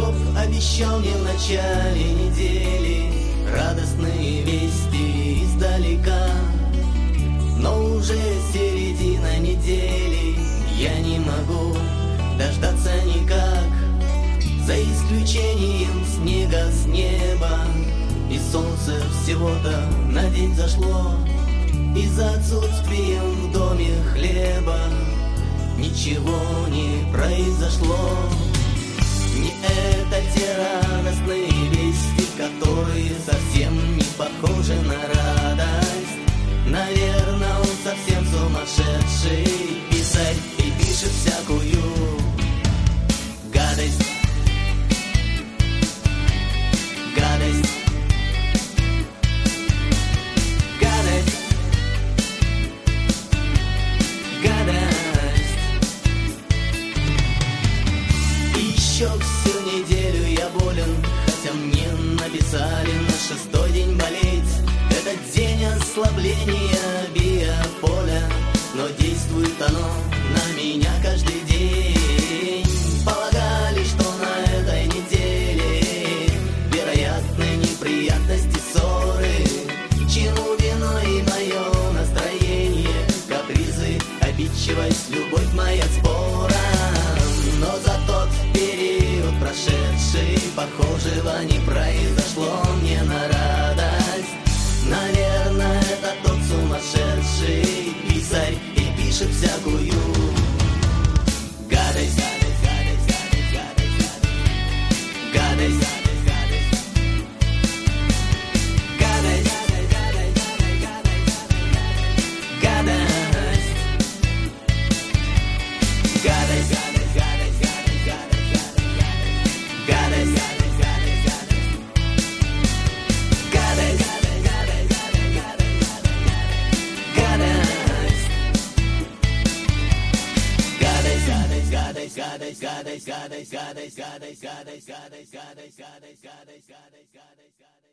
гороскоп обещал мне в начале недели радостные вести издалека. Но уже середина недели, я не могу дождаться никак. За исключением снега с неба, и солнце всего-то на день зашло. И за отсутствием в доме хлеба ничего не произошло. Не это те радостные вести, которые совсем не похожи на радость. Наверное, он совсем сумасшедший писарь и пишет всякую гадость. Гадость. Гадость. Гадость. И еще всю неделю я болен, хотя мне написали на 6-й день болеть. Этот день ослабления биополя, но действует оно на меня каждый день. Полагали, что на этой неделе вероятны неприятности, ссоры, чему виной мое настроение, капризы, обидчивость, любовь моя спором. Но за тот период прошедший похожего не произошло мне на радость. Наверное, это тот сумасшедший писарь и пишет всякую гадость. Гадость. Гадость. Гадость.